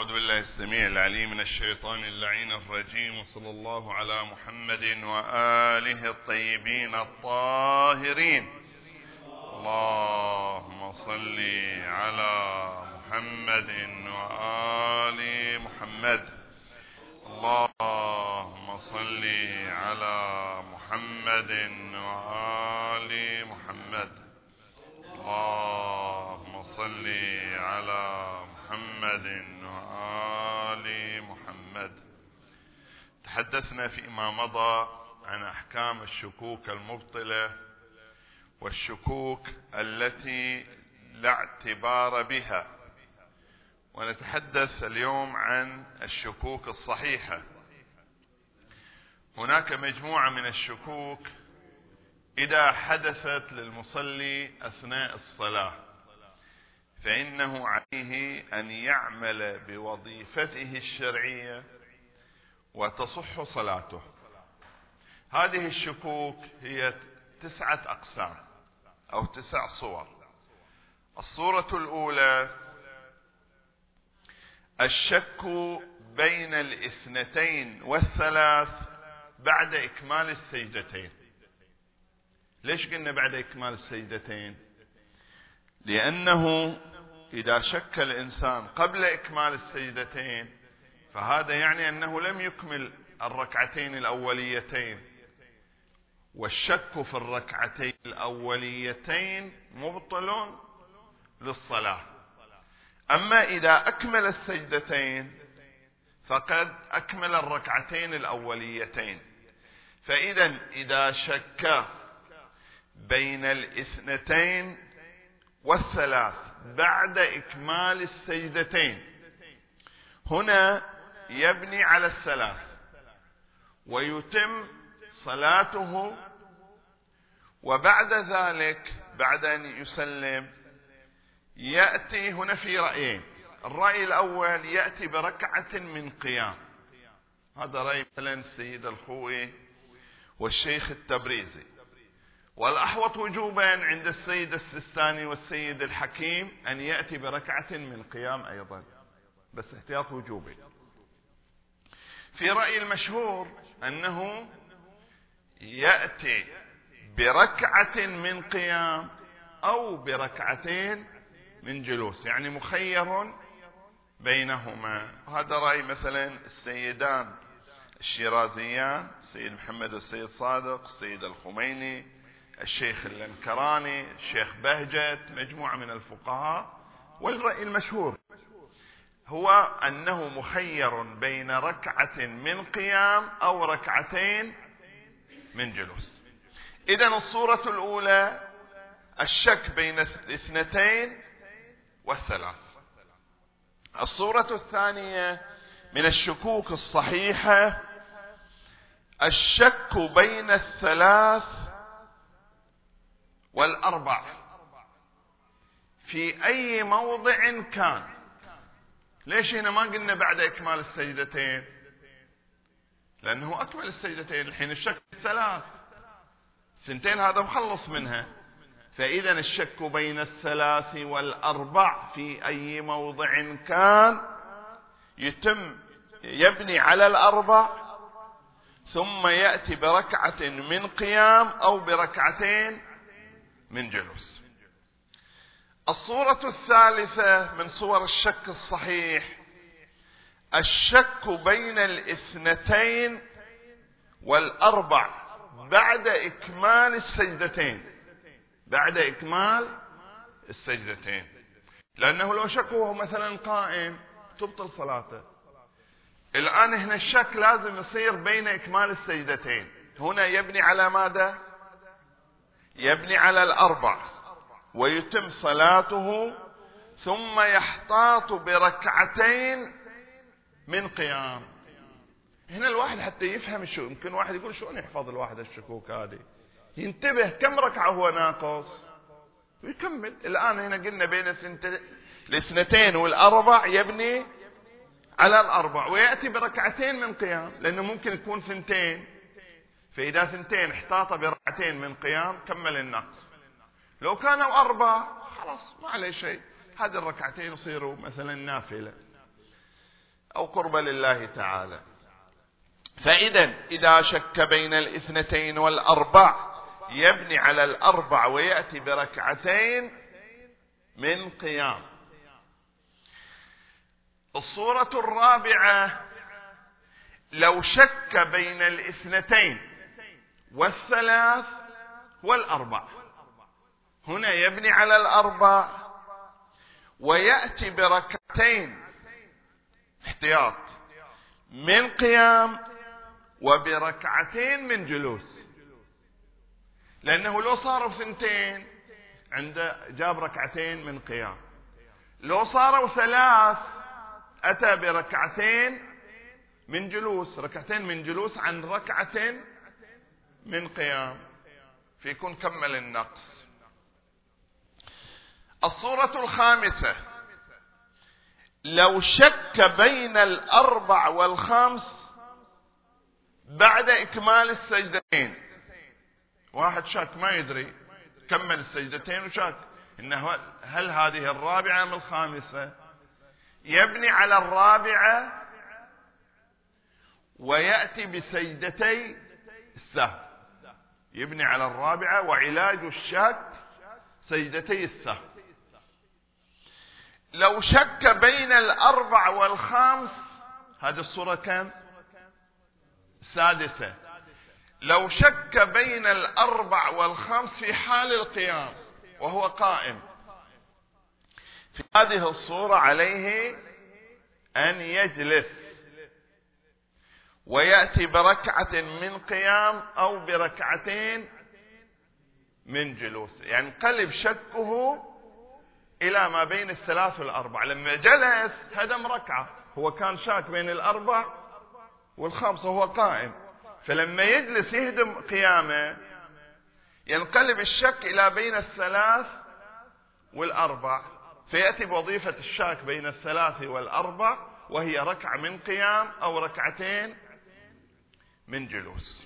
أعوذ بالله السميع العليم من الشيطان اللعين الرجيم، وصلى الله على محمد وآله الطيبين الطاهرين. اللهم صل على محمد وآل محمد. اللهم صل على محمد وآل محمد. اللهم صل على محمد وآل محمد. تحدثنا فيما مضى عن أحكام الشكوك المبطلة والشكوك التي لا اعتبار بها، ونتحدث اليوم عن الشكوك الصحيحة. هناك مجموعة من الشكوك إذا حدثت للمصلي أثناء الصلاة فإنه عليه أن يعمل بوظيفته الشرعية وتصح صلاته. هذه الشكوك هي 9 أقسام أو 9 صور. الصورة الأولى الشك بين 2 و3 بعد إكمال السجدتين. ليش قلنا بعد إكمال السجدتين؟ لأنه إذا شك الإنسان قبل إكمال السجدتين فهذا يعني أنه لم يكمل الركعتين الأوليتين، والشك في الركعتين الأوليتين مبطل للصلاة. أما إذا أكمل السجدتين فقد أكمل الركعتين الأوليتين. فإذا إذا شك بين 2 و3 بعد إكمال السجدتين هنا يبني على 3 ويتم صلاته، وبعد ذلك بعد أن يسلم يأتي هنا في رأيين. الرأي الأول يأتي بركعة من قيام، هذا رأي مثلا السيد الخوئي والشيخ التبريزي، والأحوط وجوبا عند السيد السيستاني والسيد الحكيم أن يأتي بركعة من قيام أيضا، بس احتياط وجوبي. في رأي المشهور أنه يأتي بركعة من قيام أو بركعتين من جلوس، يعني مخير بينهما. هذا رأي مثلا السيدان الشيرازيان، السيد محمد والسيد صادق، السيد الخميني، الشيخ الانكراني، الشيخ بهجت، مجموعة من الفقهاء. والرأي المشهور هو أنه مخير بين ركعة من قيام أو ركعتين من جلوس. إذن الصورة الأولى الشك بين 2 و3. الصورة الثانية من الشكوك الصحيحة الشك بين 3 و4 في أي موضع كان. ليش هنا ما قلنا بعد إكمال السجدتين؟ لأنه أكمل السجدتين، الحين الشك 3 2 هذا مخلص منها. فإذا الشك بين 3 و4 في أي موضع كان يبني على 4 ثم يأتي بركعة من قيام أو بركعتين من جلوس. الصورة الثالثة من صور الشك الصحيح الشك بين 2 و4 بعد إكمال السجدتين. بعد إكمال السجدتين، لأنه لو شك وهو مثلا قائم تبطل صلاته. الآن هنا الشك لازم يصير بين إكمال السجدتين. هنا يبني على ماذا؟ يبني على 4 ويتم صلاته، ثم يحتاط بركعتين من قيام. هنا الواحد حتى يفهم شو يمكن واحد يقول شلون يحفظ الواحد الشكوك هذه؟ ينتبه كم ركعة هو ناقص ويكمل. الآن هنا قلنا بين 2 و4 يبني على 4 ويأتي بركعتين من قيام، لأنه ممكن تكون 2. فإذا 2 احتاط بركعتين من قيام كمل النقص. لو كانوا 4 خلاص ما عليه شيء، هذه الركعتين يصيروا مثلا نافلة. أو قرب لله تعالى. فإذا إذا شك بين الاثنتين والأربع يبني على الأربع ويأتي بركعتين من قيام. الصورة الرابعة: لو شك بين الاثنتين والثلاث والأربع، هنا يبني على الأربع ويأتي بركعتين احتياط من قيام وبركعتين من جلوس، لأنه لو صاروا ثنتين جاب ركعتين من قيام، لو صاروا ثلاث أتى بركعتين من جلوس، ركعتين من جلوس عن ركعة من قيام، فيكون كمل النقص. الصورة الخامسة: لو شك بين الأربع والخمس بعد إكمال السجدتين، واحد شاك ما يدري، كمل السجدتين وشاك إنه هل هذه الرابعة من الخامسة، يبني على الرابعة ويأتي بسجدتي السهو، يبني على الرابعة وعلاج الشك سجدتي السهو. لو شك بين الأربع والخامس، هذه الصورة كم؟ سادسة. لو شك بين الأربع والخمس في حال القيام وهو قائم، في هذه الصورة عليه أن يجلس ويأتي بركعة من قيام أو بركعتين من جلوس، يعني قلب شكه إلى ما بين الثلاث والأربع. لما جلس هدم ركعة، هو كان شاك بين الأربع والخمس وهو قائم، فلما يجلس يهدم قيامه ينقلب الشك إلى بين الثلاث والأربع، فيأتي بوظيفة الشاك بين الثلاث والأربع، وهي ركعة من قيام أو ركعتين من جلوس.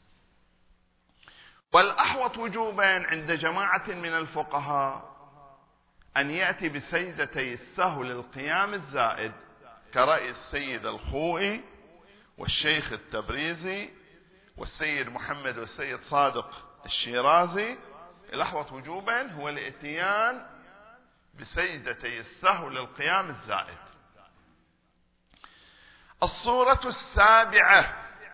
والأحوط وجوبا عند جماعة من الفقهاء أن يأتي بسجدتي السهو للقيام الزائد، كرأي السيد الخوئي والشيخ التبريزي والسيد محمد والسيد صادق الشيرازي. الأحوط وجوبا هو الاتيان بسجدتي السهو للقيام الزائد. الصورة السابعة: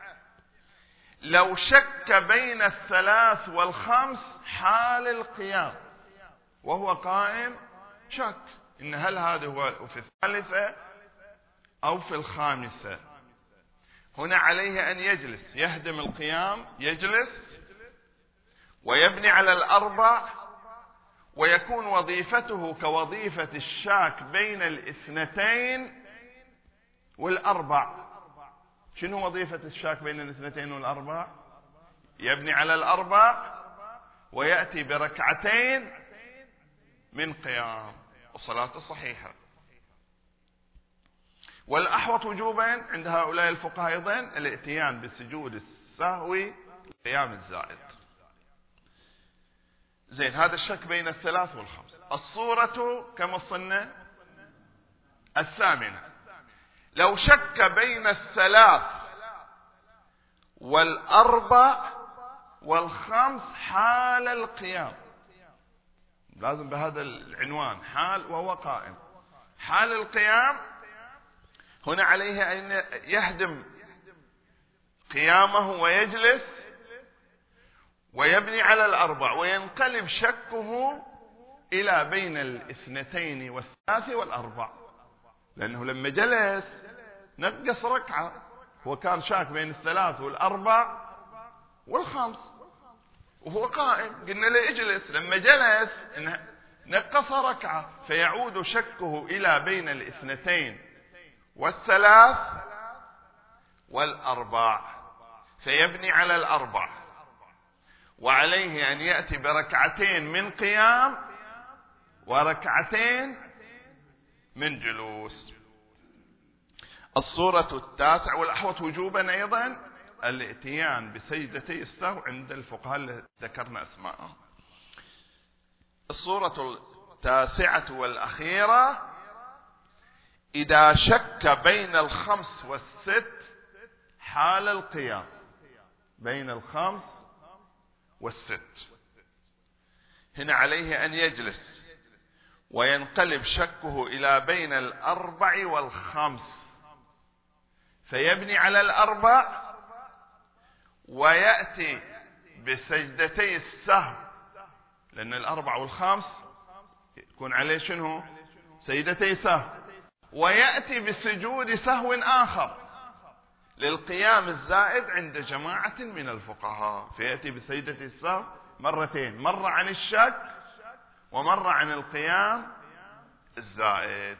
لو شك بين الثلاث والخمس حال القيام وهو قائم، شك إن هل هذا هو في الثالثة أو في الخامسة، هنا عليه أن يجلس، يهدم القيام، يجلس ويبني على الأربع، ويكون وظيفته كوظيفة الشاك بين الاثنتين والأربع. شنو وظيفة الشاك بين الاثنتين والأربع؟ يبني على الأربع ويأتي بركعتين من قيام، والصلاة صحيحة. والأحوط وجوبا عند هؤلاء الفقهاء أيضا الاتيان بسجود السهو القيام الزائد. زين، هذا الشك بين الثلاث والخمس. الصورة كما صلنا الثامنة: لو شك بين الثلاث والأربع والخمس حال القيام، لازم بهذا العنوان، حال وهو قائم. حال القيام هنا عليه أن يهدم قيامه ويجلس ويبني على الأربع، وينقلب شكه إلى بين الاثنتين والثلاث والأربع، لأنه لما جلس نقص ركعة، هو كان شاك بين الثلاث والأربع والخمس وهو قائم، قلنا له اجلس، لما جلس نقص ركعة، فيعود شكه إلى بين الاثنتين والثلاث والأربع، فيبني على الأربع، وعليه أن يأتي بركعتين من قيام وركعتين من جلوس. الصورة التاسعة: والأحوط وجوبا أيضا الاتيان بسجدتي السهو عند الفقهاء اللي ذكرنا أسماءهم. الصورة التاسعة والأخيرة: إذا شك بين الخمس والست حال القيام، بين الخمس والست، هنا عليه أن يجلس وينقلب شكه إلى بين الأربع والخمس، فيبني على الأربع ويأتي بسجدتي السهو، لأن الأربع والخمس يكون عليه شنو؟ سجدتي سهو، ويأتي بسجود سهو آخر للقيام الزائد عند جماعة من الفقهاء، فيأتي بسجدة السهو مرتين، مرة عن الشك ومرة عن القيام الزائد.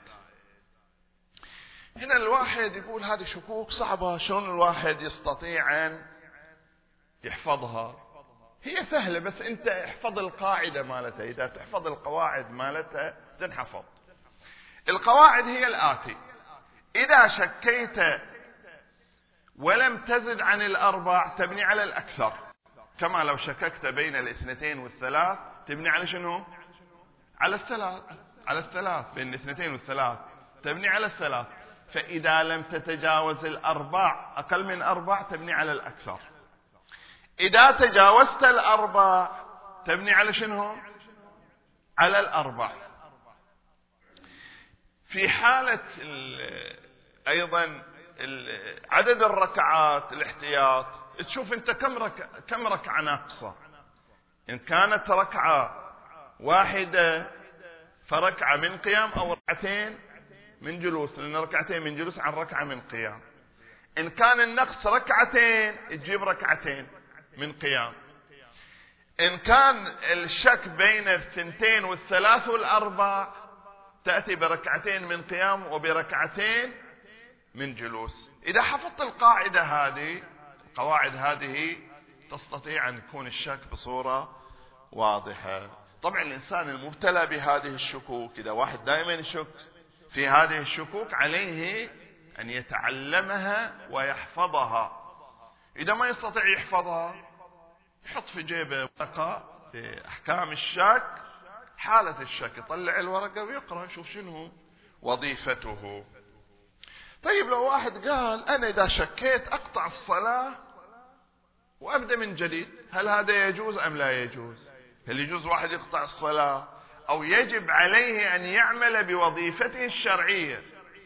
هنا الواحد يقول هذه شكوك صعبة، شلون الواحد يستطيع أن يحفظها؟ هي سهلة، بس أنت احفظ القاعدة مالتها، إذا تحفظ القواعد مالتها تنحفظ. القواعد هي الآتي: إذا شكيت ولم تزد عن الأربع تبني على الأكثر، كما لو شككت بين الاثنتين والثلاث تبني على شنو؟ على الثلاث، بين الاثنتين والثلاث تبني على الثلاث. فإذا لم تتجاوز الأربع، أقل من أربع، تبني على الأكثر. إذا تجاوزت الأربع تبني على شنو؟ على الأربع. في حالة أيضا عدد الركعات الاحتياط، تشوف أنت كم ركعة ناقصة. إن كانت ركعة واحدة فركعة من قيام، أو ركعتين من جلوس، لأن ركعتين من جلوس عن ركعة من قيام. إن كان النقص ركعتين تجيب ركعتين من قيام. إن كان الشك بين الثنتين والثلاث والأربع تأتي بركعتين من قيام وبركعتين من جلوس. إذا حفظت القاعدة هذه، القواعد هذه، تستطيع أن يكون الشك بصورة واضحة. طبعا الإنسان المبتلى بهذه الشكوك، إذا واحد دائما يشك في هذه الشكوك، عليه أن يتعلمها ويحفظها. إذا ما يستطيع يحفظها يحط في جيبه ورقة في أحكام الشك، حالة الشك يطلع الورقة ويقرأ يشوف شنو وظيفته. طيب لو واحد قال أنا إذا شكيت أقطع الصلاة وأبدأ من جديد، هل هذا يجوز أم لا يجوز؟ هل يجوز واحد يقطع الصلاة أو يجب عليه أن يعمل بوظيفته الشرعية؟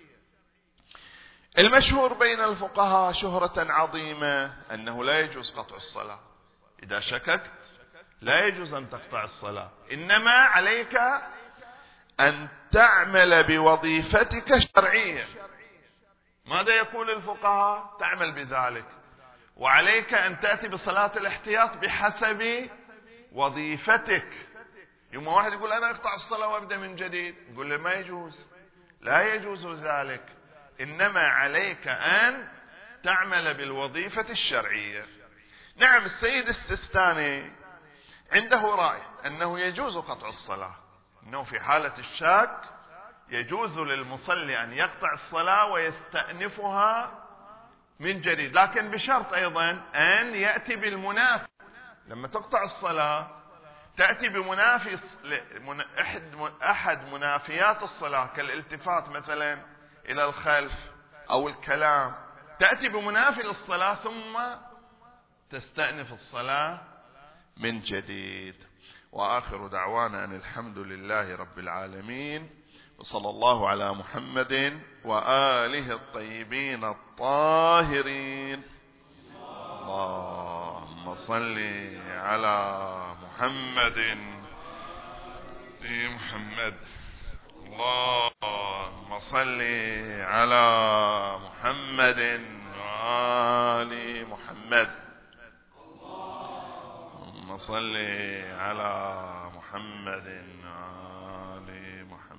المشهور بين الفقهاء شهرة عظيمة أنه لا يجوز قطع الصلاة. إذا شككت لا يجوز أن تقطع الصلاة، إنما عليك أن تعمل بوظيفتك الشرعية. ماذا يقول الفقهاء؟ تعمل بذلك، وعليك أن تأتي بصلاة الاحتياط بحسب وظيفتك. يوم واحد يقول أنا أقطع الصلاة وأبدأ من جديد، يقول له ما يجوز، لا يجوز ذلك، إنما عليك أن تعمل بالوظيفة الشرعية. نعم، السيد السيستاني عنده رأي أنه يجوز قطع الصلاة، أنه في حالة الشك يجوز للمصلي أن يقطع الصلاة ويستأنفها من جديد، لكن بشرط أيضا أن يأتي بالمنافي. لما تقطع الصلاة تأتي بمنافي، أحد منافيات الصلاة كالالتفات مثلا إلى الخلف أو الكلام، تأتي بمنافي للصلاة ثم تستأنف الصلاة من جديد. وآخر دعوانا أن الحمد لله رب العالمين، وصلى الله على محمد وآله الطيبين الطاهرين. اللهم صل على محمد محمد. اللهم صل على محمد وآل محمد. اللهم صل على محمد وآل محمد.